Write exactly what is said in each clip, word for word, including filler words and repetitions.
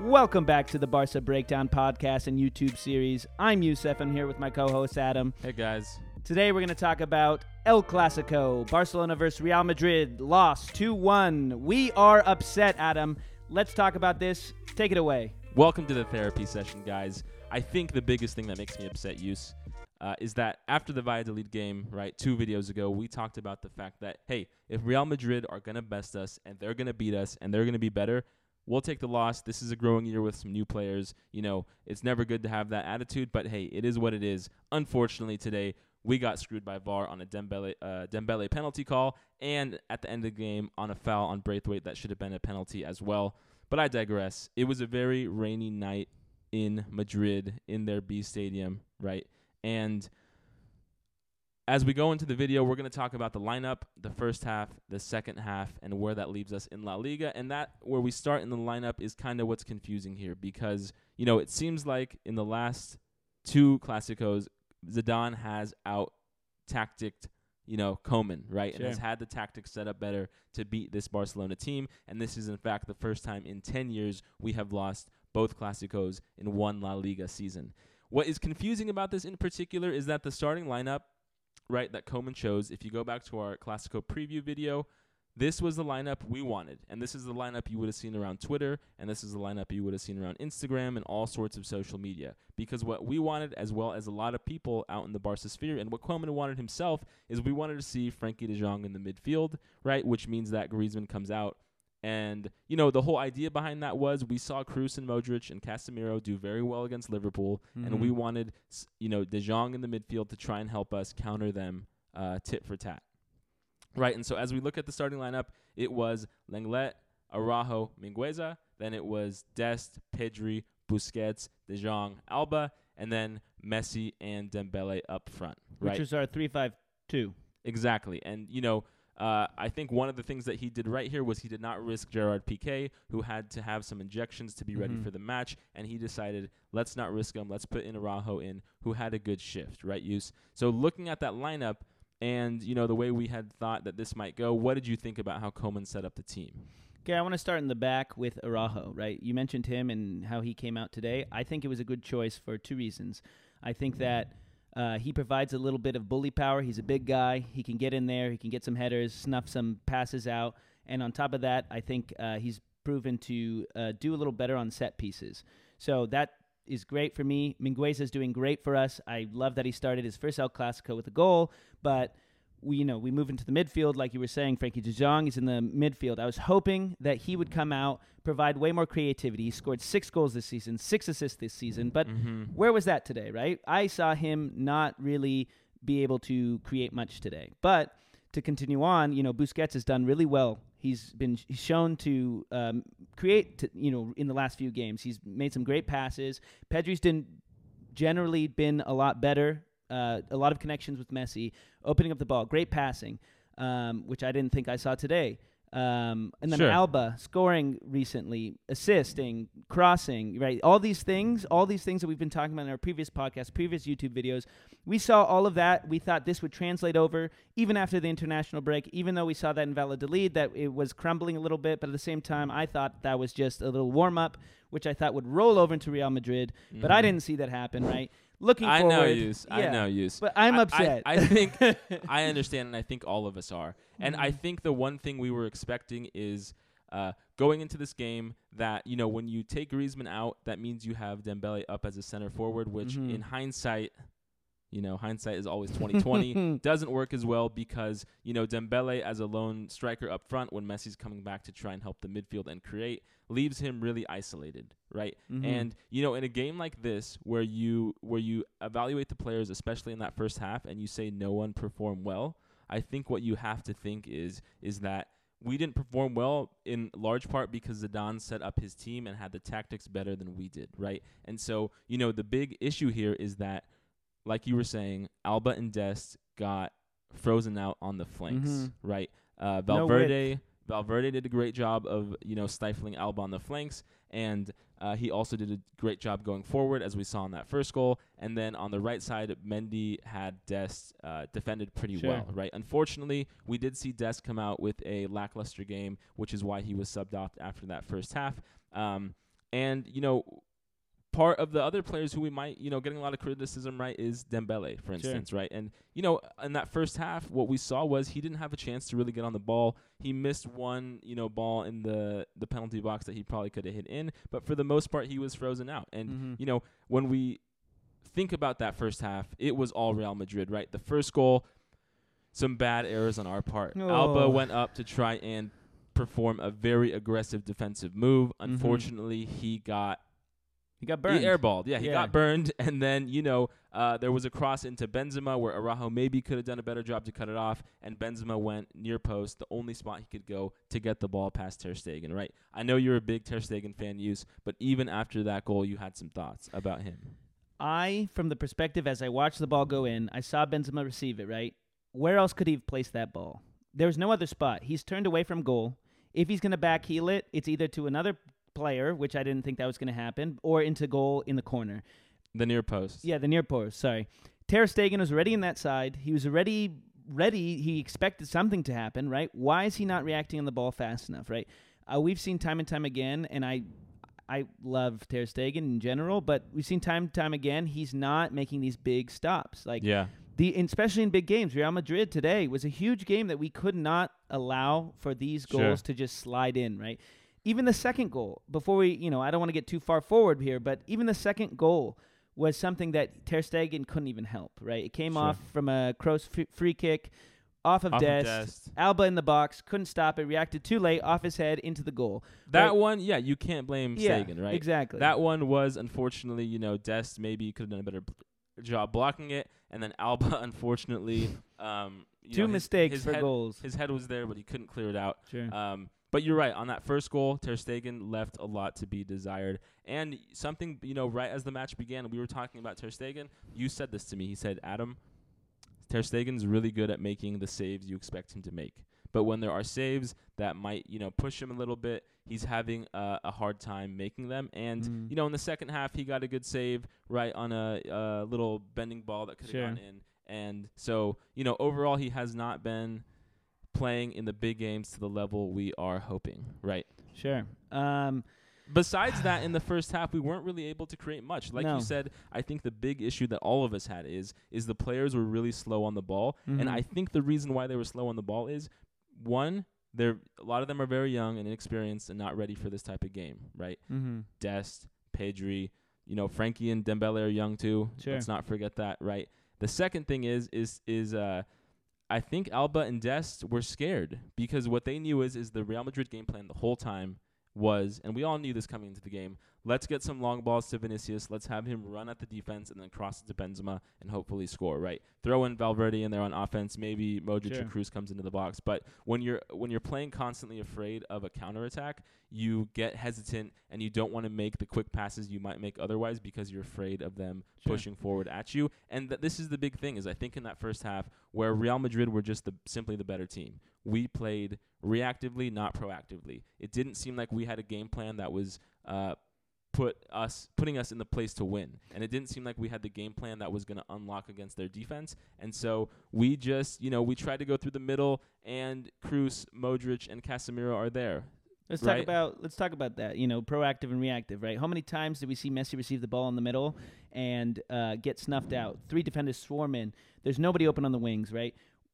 Welcome back to the Barca Breakdown podcast and YouTube series. I'm Youssef. I'm here with my co-host Adam. Hey guys. Today we're going to talk about El Clasico. Barcelona versus Real Madrid. Lost two one. We are upset, Adam. Let's talk about this. Take it away. Welcome to the therapy session, guys. I think the biggest thing that makes me upset, Yus, uh, is that after the Valladolid game, right, two videos ago, we talked about the fact that, hey, if Real Madrid are going to best us and they're going to beat us and they're going to be better, we'll take the loss. This is a growing year with some new players. You know, it's never good to have that attitude, but hey, it is what it is. Unfortunately, today, we got screwed by V A R on a Dembele, uh, Dembele penalty call, and at the end of the game on a foul on Braithwaite that should have been a penalty as well. But I digress. It was a very rainy night in Madrid in their B Stadium, right? And as we go into the video, we're going to talk about the lineup, the first half, the second half, and where that leaves us in La Liga. And that, where we start in the lineup, is kind of what's confusing here because, you know, it seems like in the last two Clásicos, Zidane has out-tacticked, you know, Koeman, right? Sure. And has had the tactics set up better to beat this Barcelona team. And this is, in fact, the first time in ten years we have lost both Clásicos in one La Liga season. What is confusing about this in particular is that the starting lineup, right, that Koeman chose, if you go back to our Clásico preview video, this was the lineup we wanted. And this is the lineup you would have seen around Twitter, and this is the lineup you would have seen around Instagram and all sorts of social media. Because what we wanted, as well as a lot of people out in the Barca sphere, and what Koeman wanted himself, is we wanted to see Frenkie de Jong in the midfield, right, which means that Griezmann comes out. And, you know, the whole idea behind that was we saw Kroos and Modric and Casemiro do very well against Liverpool, mm-hmm. and we wanted, you know, De Jong in the midfield to try and help us counter them uh, tit for tat. Right, and so as we look at the starting lineup, it was Lenglet, Araujo, Mingueza, then it was Dest, Pedri, Busquets, De Jong, Alba, and then Messi and Dembele up front. Right? Which is our three five two. Exactly, and, you know, Uh, I think one of the things that he did right here was he did not risk Gerard Piqué, who had to have some injections to be mm-hmm. ready for the match, and he decided, let's not risk him, let's put in Araujo in, who had a good shift, right, Yus? So looking at that lineup and, you know, the way we had thought that this might go, what did you think about how Koeman set up the team? Okay, I want to start in the back with Araujo, right? You mentioned him and how he came out today. I think it was a good choice for two reasons. I think that Uh, he provides a little bit of bully power. He's a big guy. He can get in there. He can get some headers, snuff some passes out. And on top of that, I think uh, he's proven to uh, do a little better on set pieces. So that is great for me. Mingueza is doing great for us. I love that he started his first El Clasico with a goal. But we, you know, we move into the midfield, like you were saying. Frenkie de Jong is in the midfield. I was hoping that he would come out, provide way more creativity. He scored six goals this season, six assists this season. But mm-hmm. where was that today, right? I saw him not really be able to create much today. But to continue on, you know, Busquets has done really well. He's been he's shown to um, create, to, you know, in the last few games. He's made some great passes. Pedri's done generally been a lot better. Uh, a lot of connections with Messi, opening up the ball, great passing, um, which I didn't think I saw today. Um, and then sure. Alba scoring recently, assisting, crossing, right? All these things, all these things that we've been talking about in our previous podcasts, previous YouTube videos, we saw all of that. We thought this would translate over even after the international break, even though we saw that in Valladolid, that it was crumbling a little bit. But at the same time, I thought that was just a little warm-up, which I thought would roll over into Real Madrid. Mm-hmm. But I didn't see that happen, right? Looking I forward, know Yus. yeah, I know Yus. But I'm I, upset. I, I think I understand, and I think all of us are. And mm-hmm. I think the one thing we were expecting is uh, going into this game that, you know, when you take Griezmann out, that means you have Dembele up as a center forward, which mm-hmm. in hindsight, you know, hindsight is always twenty twenty. Doesn't work as well because, you know, Dembele as a lone striker up front when Messi's coming back to try and help the midfield and create leaves him really isolated, right? Mm-hmm. And, you know, in a game like this where you where you evaluate the players, especially in that first half, and you say no one performed well, I think what you have to think is is that we didn't perform well in large part because Zidane set up his team and had the tactics better than we did, right? And so, you know, the big issue here is that, like you were saying, Alba and Dest got frozen out on the flanks, mm-hmm. right? Uh, Valverde, no Valverde did a great job of, you know, stifling Alba on the flanks, and uh, he also did a great job going forward, as we saw in that first goal. And then on the right side, Mendy had Dest uh, defended pretty sure. well, right? Unfortunately, we did see Dest come out with a lackluster game, which is why he was subbed off after that first half. Um, and you know. Part of the other players who we might, you know, getting a lot of criticism, right, is Dembele, for instance, sure. right? And, you know, in that first half, what we saw was he didn't have a chance to really get on the ball. He missed one, you know, ball in the, the penalty box that he probably could have hit in. But for the most part, he was frozen out. And, mm-hmm. you know, when we think about that first half, it was all Real Madrid, right? The first goal, some bad errors on our part. Oh. Alba went up to try and perform a very aggressive defensive move. Mm-hmm. Unfortunately, he got He got burned. He airballed. Yeah, he yeah. got burned. And then, you know, uh, there was a cross into Benzema where Araujo maybe could have done a better job to cut it off. And Benzema went near post, the only spot he could go to get the ball past Ter Stegen, right? I know you're a big Ter Stegen fan, Yus, but even after that goal, you had some thoughts about him. I, from the perspective as I watched the ball go in, I saw Benzema receive it, right? Where else could he have placed that ball? There was no other spot. He's turned away from goal. If he's going to back heel it, it's either to another player, which I didn't think that was going to happen, or into goal in the corner. The near post. Yeah, the near post, sorry. Ter Stegen was already in that side. He was already ready. He expected something to happen, right? Why is he not reacting on the ball fast enough, right? Uh, we've seen time and time again, and I I love Ter Stegen in general, but we've seen time and time again, he's not making these big stops. Like, yeah. The, especially in big games. Real Madrid today was a huge game that we could not allow for these goals sure. to just slide in, right? Even the second goal, before we, you know, I don't want to get too far forward here, but even the second goal was something that Ter Stegen couldn't even help, right? It came sure. off from a Kroos f- free kick, off of off Dest, of Dest. Alba in the box, couldn't stop it, reacted too late, off his head, into the goal. That right? one, yeah, you can't blame yeah, Stegen, right? Exactly. That one was, unfortunately, you know, Dest maybe could have done a better job blocking it, and then Alba, unfortunately, um, you two know, his, mistakes his for head, goals. His head was there, but he couldn't clear it out. Sure. Um, but you're right. On that first goal, Ter Stegen left a lot to be desired. And something, you know, right as the match began, we were talking about Ter Stegen. You said this to me. He said, Adam, Ter Stegen's really good at making the saves you expect him to make. But when there are saves that might, you know, push him a little bit, he's having uh, a hard time making them. And, mm. you know, in the second half, he got a good save, right, on a, a little bending ball that could have sure. gone in. And so, you know, overall, he has not been playing in the big games to the level we are hoping, right? Sure. Um, Besides that, in the first half, we weren't really able to create much. Like no. you said, I think the big issue that all of us had is is the players were really slow on the ball. Mm-hmm. And I think the reason why they were slow on the ball is, one, they're a lot of them are very young and inexperienced and not ready for this type of game, right? Mm-hmm. Dest, Pedri, you know, Frankie and Dembele are young too. Sure. Let's not forget that, right? The second thing is is is uh I think Alba and Dest were scared because what they knew is is the Real Madrid game plan the whole time was, and we all knew this coming into the game, let's get some long balls to Vinicius, let's have him run at the defense and then cross it to Benzema and hopefully score, right? Throw in Valverde in there on offense, maybe Modric sure. or Kroos comes into the box, but when you're when you're playing constantly afraid of a counterattack, you get hesitant and you don't want to make the quick passes you might make otherwise because you're afraid of them sure. pushing forward at you. And th- this is the big thing is I think in that first half where Real Madrid were just the simply the better team. We played reactively, not proactively. It didn't seem like we had a game plan that was uh, put us putting us in the place to win. And it didn't seem like we had the game plan that was going to unlock against their defense. And so we just, you know, we tried to go through the middle and Kroos, Modric, and Casemiro are there. Let's right? talk about let's talk about that. You know, proactive and reactive, right? How many times did we see Messi receive the ball in the middle and uh, get snuffed out? Three defenders swarm in. There's nobody open on the wings, right?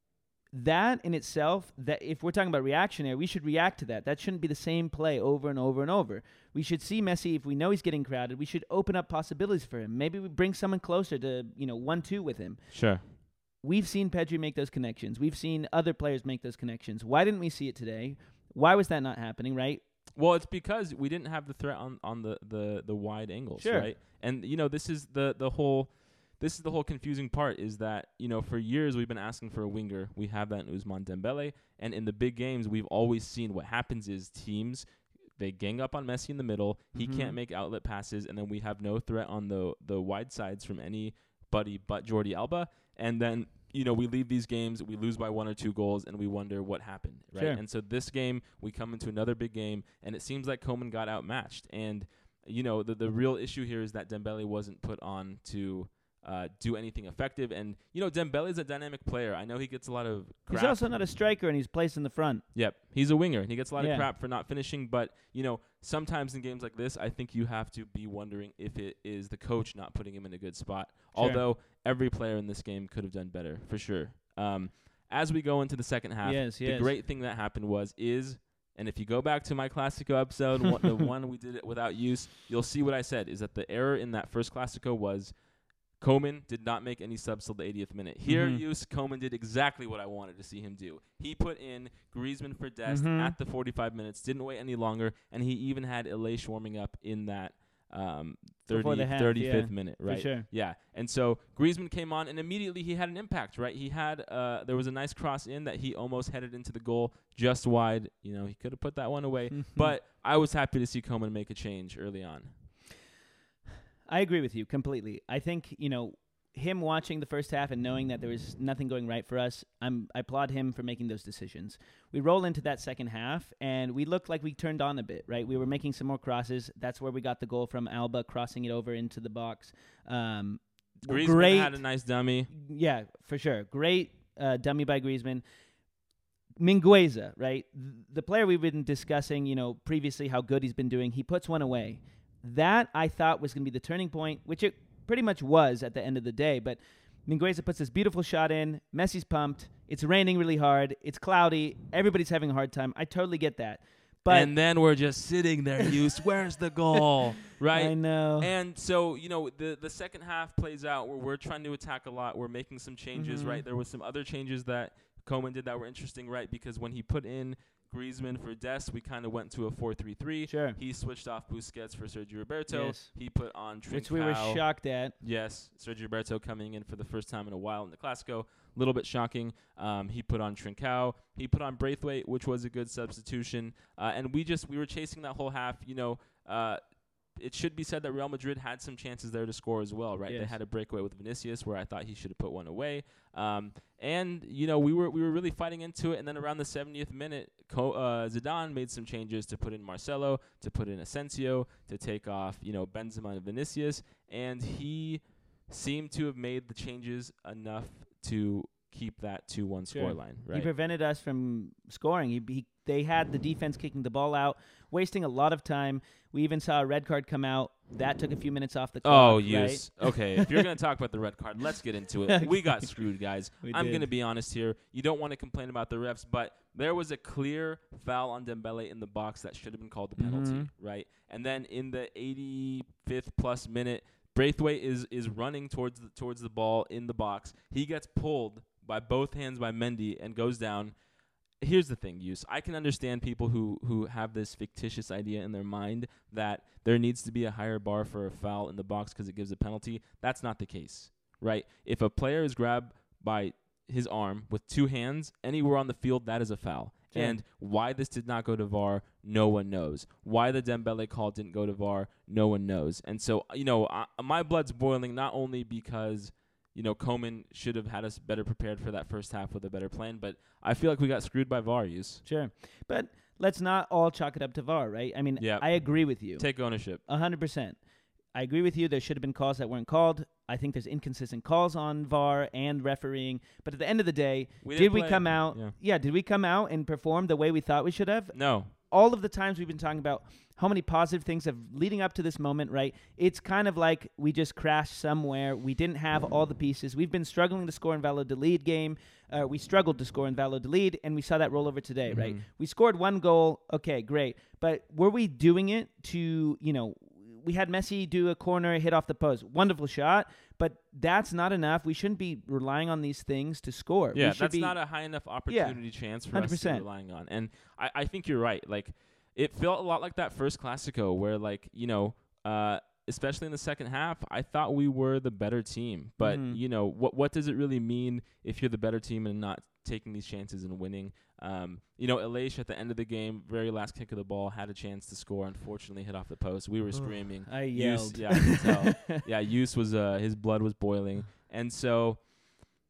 That in itself, that if we're talking about reactionary, we should react to that. That shouldn't be the same play over and over and over. We should see Messi, if we know he's getting crowded, we should open up possibilities for him. Maybe we bring someone closer to, you know, one two with him. Sure. We've seen Pedri make those connections. We've seen other players make those connections. Why didn't we see it today? Why was that not happening, right? Well, it's because we didn't have the threat on, on the, the, the wide angles, sure. right? And, you know, this is the, the whole... This is the whole confusing part is that, you know, for years we've been asking for a winger. We have that in Ousmane Dembele. And in the big games, we've always seen what happens is teams, they gang up on Messi in the middle. He mm-hmm. can't make outlet passes. And then we have no threat on the, the wide sides from anybody but Jordi Alba. And then, you know, we leave these games, we lose by one or two goals, and we wonder what happened, right? Sure. And so this game, we come into another big game, and it seems like Koeman got outmatched. And, you know, the, the real issue here is that Dembele wasn't put on to... uh, do anything effective. And, you know, Dembele's a dynamic player. I know he gets a lot of crap. He's also not a striker, and he's placed in the front. Yep. He's a winger, and he gets a lot yeah. of crap for not finishing. But, you know, sometimes in games like this, I think you have to be wondering if it is the coach not putting him in a good spot. Sure. Although every player in this game could have done better, for sure. Um, as we go into the second half, yes, the yes. great thing that happened was is – and if you go back to my Classico episode, one, the one we did it without use, you'll see what I said, is that the error in that first Classico was Koeman did not make any subs till the eightieth minute. Here, mm-hmm. use Koeman did exactly what I wanted to see him do. He put in Griezmann for Dest mm-hmm. at the forty-five minutes, didn't wait any longer, and he even had Elish warming up in that um, thirty, half, thirty-fifth yeah, minute, right? For sure. Yeah, and so Griezmann came on, and immediately he had an impact, right? He had uh, there was a nice cross in that he almost headed into the goal just wide. You know, he could have put that one away, but I was happy to see Koeman make a change early on. I agree with you completely. I think, you know, him watching the first half and knowing that there was nothing going right for us, I'm, I applaud him for making those decisions. We roll into that second half, and we looked like we turned on a bit, right? We were making some more crosses. That's where we got the goal from Alba, crossing it over into the box. Um, Griezmann great, had a nice dummy. Yeah, for sure. Great uh, dummy by Griezmann. Mingueza, right? The player we've been discussing, you know, previously how good he's been doing, he puts one away. That, I thought, was going to be the turning point, which it pretty much was at the end of the day. But Mingueza puts this beautiful shot in. Messi's pumped. It's raining really hard. It's cloudy. Everybody's having a hard time. I totally get that. But and then we're just sitting there, Hughes. Where's the goal? Right? I know. And so, you know, the, the second half plays out where we're trying to attack a lot. We're making some changes, mm-hmm. right? There was some other changes that Koeman did that were interesting, right? Because when he put in Griezmann for Dest, we kind of went to a four three three. Sure. He switched off Busquets for Sergio Roberto. Yes. He put on Trincao. Which we were shocked at. Yes, Sergio Roberto coming in for the first time in a while in the Clasico. A little bit shocking. Um, he put on Trincao. He put on Braithwaite, which was a good substitution. Uh, and we just we were chasing that whole half. You know, uh, it should be said that Real Madrid had some chances there to score as well, right? Yes. They had a breakaway with Vinicius where I thought he should have put one away. Um, and you know, we were we were really fighting into it. And then around the seventieth minute, Co- uh, Zidane made some changes to put in Marcelo, to put in Asensio, to take off you know Benzema and Vinicius, and he seemed to have made the changes enough to keep that two one Sure. scoreline. Right? He prevented us from scoring. He, he they had the defense kicking the ball out, wasting a lot of time. We even saw a red card come out. That took a few minutes off the clock. Oh, right? yes. Okay, if you're going to talk about the red card, let's get into it. We got screwed, guys. We I'm did. going to be honest here. You don't want to complain about the refs, but there was a clear foul on Dembele in the box that should have been called a penalty, Mm-hmm. right? And then in the eighty-fifth plus minute, Braithwaite is is running towards the, towards the ball in the box. He gets pulled by both hands by Mendy and goes down. Here's the thing, Yus. I can understand people who, who have this fictitious idea in their mind that there needs to be a higher bar for a foul in the box because it gives a penalty. That's not the case, right? If a player is grabbed by his arm with two hands anywhere on the field, that is a foul. Sure. And why this did not go to V A R, no one knows. Why the Dembele call didn't go to V A R, no one knows. And so, you know, I, my blood's boiling not only because – you know, Koeman should have had us better prepared for that first half with a better plan, but I feel like we got screwed by V A R use. Sure. But let's not all chalk it up to V A R, right? I mean, Yep. I agree with you. Take ownership. one hundred percent. I agree with you. There should have been calls that weren't called. I think there's inconsistent calls on V A R and refereeing. But at the end of the day, We did didn't we play- come out? yeah. yeah, did we come out and perform the way we thought we should have? No. All of the times we've been talking about how many positive things have leading up to this moment, right? It's kind of like we just crashed somewhere. We didn't have all the pieces. We've been struggling to score in Valladolid game. Uh, we struggled to score in Valladolid, and we saw that roll over today, right? Mhm. We scored one goal. Okay, great. But were we doing it to, you know, we had Messi do a corner, hit off the post. Wonderful shot, but that's not enough. We shouldn't be relying on these things to score. Yeah, we should that's be, not a high enough opportunity chance for one hundred us to percent. be relying on. And I, I think you're right. Like, it felt a lot like that first Clasico where, like, you know, uh, especially in the second half, I thought we were the better team. But, Mhm. you know, what what does it really mean if you're the better team and not taking these chances and winning? Um, you know, Elish at the end of the game, very last kick of the ball, had a chance to score. Unfortunately, hit off the post. We were screaming. I Yus- yelled. yeah, I can tell. Yeah, Yus was uh, his blood was boiling, and so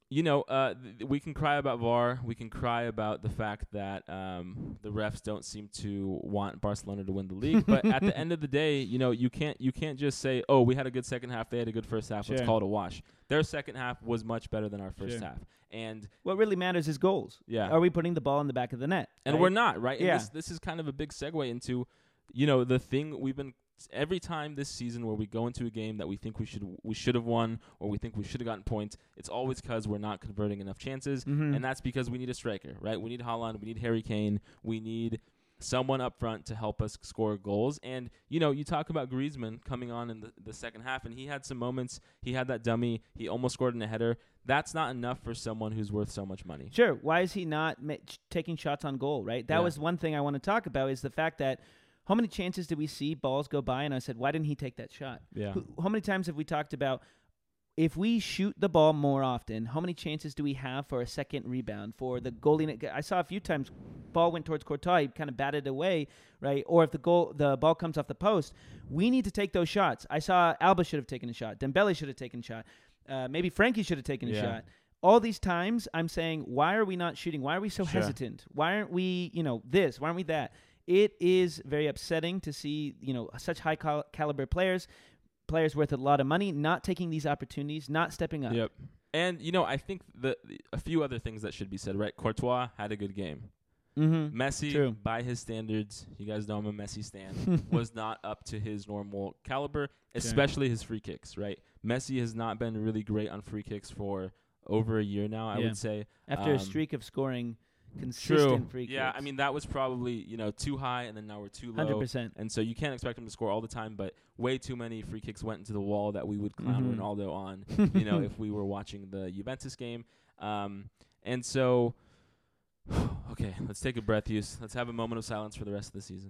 you know, uh, th- we can cry about V A R. We can cry about the fact that um, the refs don't seem to want Barcelona to win the league. But at the end of the day, you know, you can't you can't just say, oh, we had a good second half, they had a good first half, Sure. let's call it a wash. Their second half was much better than our first Sure. half. And what really matters is goals. yeah, Are we putting the ball in the back of the net? and right? we're not, right? And Yeah. this this is kind of a big segue into, you know, the thing we've been every time this season where we go into a game that we think we should we should have won or we think we should have gotten points, it's always because we're not converting enough chances, Mhm. and that's because we need a striker, right? We need Haaland, we need Harry Kane, we need someone up front to help us score goals. And, you know, you talk about Griezmann coming on in the, the second half, and he had some moments. He had that dummy. He almost scored in a header. That's not enough for someone who's worth so much money. Sure. Why is he not ma- ch- taking shots on goal, right? That Yeah. was one thing I want to talk about is the fact that how many chances did we see balls go by? And I said, why didn't he take that shot? Yeah. Who- How many times have we talked about if we shoot the ball more often, how many chances do we have for a second rebound, for the goalie? I saw a few times ball went towards Courtois, he kind of batted away, right? Or if the goal, the ball comes off the post, we need to take those shots. I saw Alba should have taken a shot. Dembele should have taken a shot. Uh, maybe Frankie should have taken a Yeah. shot. All these times I'm saying, why are we not shooting? Why are we so Sure. hesitant? Why aren't we, you know, this? Why aren't we that? It is very upsetting to see, you know, such high cal- caliber players, players worth a lot of money, not taking these opportunities, not stepping up. Yep. And, you know, I think the, the a few other things that should be said, right? Courtois had a good game. Mm-hmm. Messi, True. by his standards, you guys know I'm a Messi stan, was not up to his normal caliber, especially his free kicks, right? Messi has not been really great on free kicks for over a year now, I Yeah. would say. After Um, a streak of scoring True. consistent free kicks. Yeah, I mean, that was probably, you know, too high, and then now we're too one hundred low. percent. And so you can't expect him to score all the time, but way too many free kicks went into the wall that we would clown Mhm. Ronaldo on, you know, if we were watching the Juventus game. Um, and so, okay, let's take a breath, Hughes. Let's have a moment of silence for the rest of the season.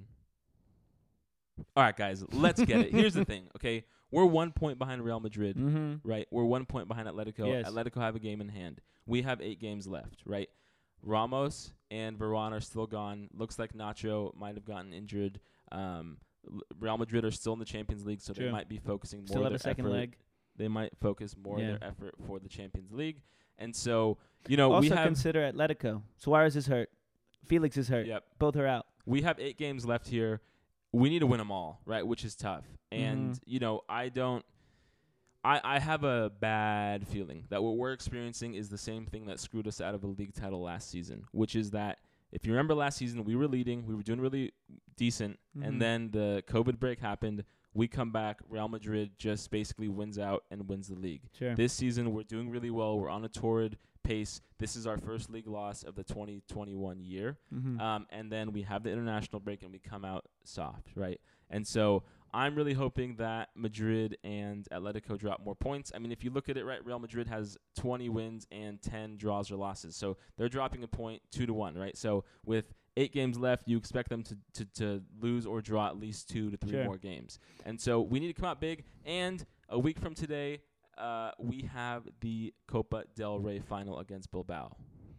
All right, guys, let's get it. Here's the thing, okay? We're one point behind Real Madrid, Mm-hmm. right? We're one point behind Atletico. Yes. Atletico have a game in hand. We have eight games left, right? Ramos and Varane are still gone. Looks like Nacho might have gotten injured. Um, L- Real Madrid are still in the Champions League, so True. they might be focusing more Still have their a second effort. leg. They might focus more Yeah. of their effort for the Champions League. And so, you know, Also we have consider Atletico. Suarez is hurt. Felix is hurt. yep, Both are out. we have eight games left here. We need to win them all, right? Which is tough. And Mhm. you know, I don't. I, I have a bad feeling that what we're experiencing is the same thing that screwed us out of a league title last season, which is that if you remember last season, we were leading, we were doing really decent, Mhm. and then the COVID break happened. We come back, Real Madrid just basically wins out and wins the league. Sure. This season, we're doing really well. We're on a torrid pace. This is our first league loss of the twenty twenty-one year. Mhm. Um, and then we have the international break and we come out soft, right? And so I'm really hoping that Madrid and Atletico drop more points. I mean, if you look at it, right, Real Madrid has twenty wins and ten draws or losses. So they're dropping a point two to one, right? So with eight games left, you expect them to, to, to lose or draw at least two to three Sure. more games. And so we need to come out big. And a week from today, uh, we have the Copa del Rey final against Bilbao.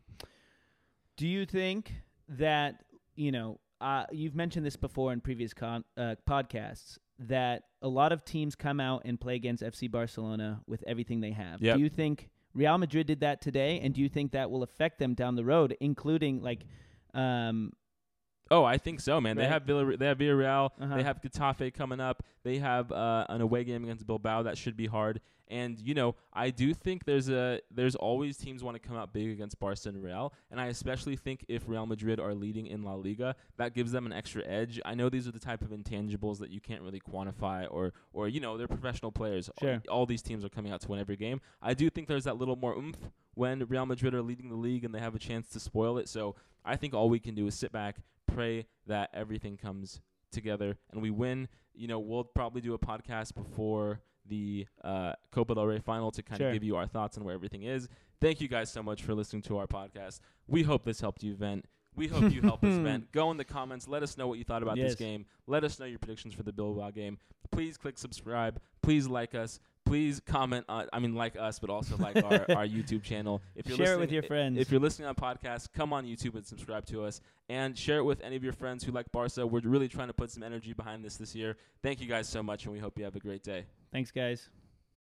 Do you think that, you know, uh, you've mentioned this before in previous con- uh, podcasts, that a lot of teams come out and play against F C Barcelona with everything they have. Yep. Do you think Real Madrid did that today, and do you think that will affect them down the road, including, like, um, Oh, I think so, man. Right. They have Villa, they have Villarreal, Uh-huh. they have Getafe coming up. They have uh, an away game against Bilbao that should be hard. And you know, I do think there's a there's always teams want to come out big against Barca and Real, and I especially think if Real Madrid are leading in La Liga, that gives them an extra edge. I know these are the type of intangibles that you can't really quantify, or or you know, they're professional players. Sure. All, all these teams are coming out to win every game. I do think there's that little more oomph when Real Madrid are leading the league and they have a chance to spoil it. So I think all we can do is sit back, pray that everything comes together and we win. You know, we'll probably do a podcast before the uh, Copa del Rey final to kind Sure. of give you our thoughts on where everything is. Thank you guys so much for listening to our podcast. We hope this helped you vent. We hope you help us vent. Go in the comments. Let us know what you thought about Yes. this game. Let us know your predictions for the Bilbao game. Please click subscribe. Please like us. Please comment on, I mean, like us, but also like our, our YouTube channel. If you're Share it listening, with your friends. If you're listening on podcasts, come on YouTube and subscribe to us. And share it with any of your friends who like Barca. We're really trying to put some energy behind this this year. Thank you guys so much, and we hope you have a great day. Thanks, guys.